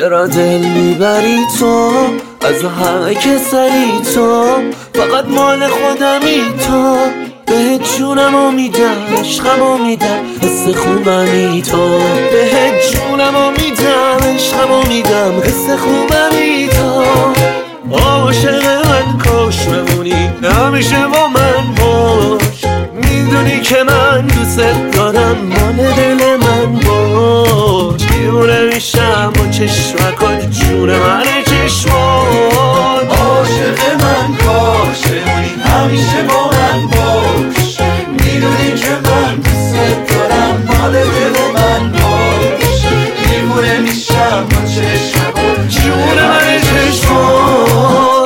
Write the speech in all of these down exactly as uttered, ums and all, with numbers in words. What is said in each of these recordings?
چرا دل میبری تو از همه که سری تو، فقط مال خودمی تو. بهت جونمو میدم، عشقمو میدم، حس خوبمی تو. بهت جونمو میدم، عشقمو میدم، حس خوبمی تو. عاشق من کاش بمونی همیشه با من باش، میدونی که من دوست دارم، مال دل من باش. دیوونه میشم با چشمکات، جون من چشمان. عاشق من کاش بمونی همیشه با من باش، میدونی که من دوست دارم، مال دل من باش. دیوونه میشم با چشمکات، جون من چشمان.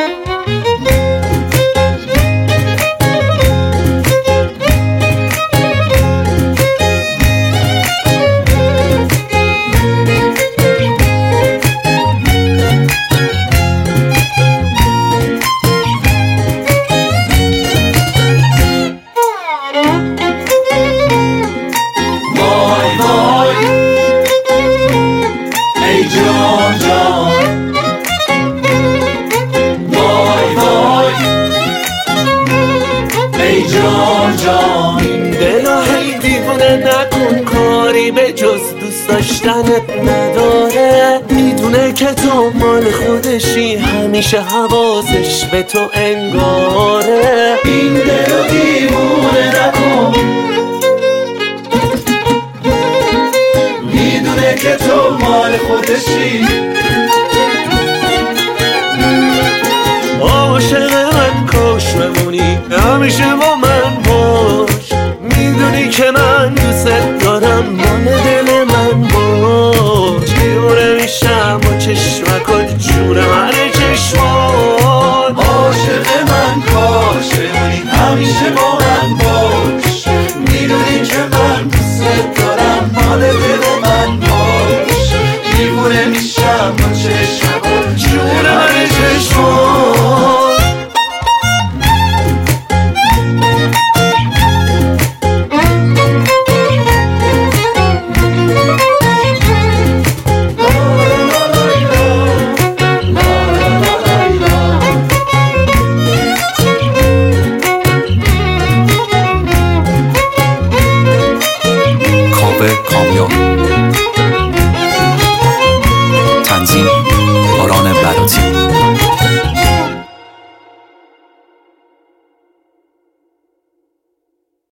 این دلو هی دیوونه نکن، کاری به جز دوست داشتنت نداره. میدونه که تو مال خودشی، همیشه حواسش به تو انگاره. این دلو دیوونه نکن، میدونه که تو مال خودشی. عاشق من کاش بمونی همیشه با من باش، میدونی که من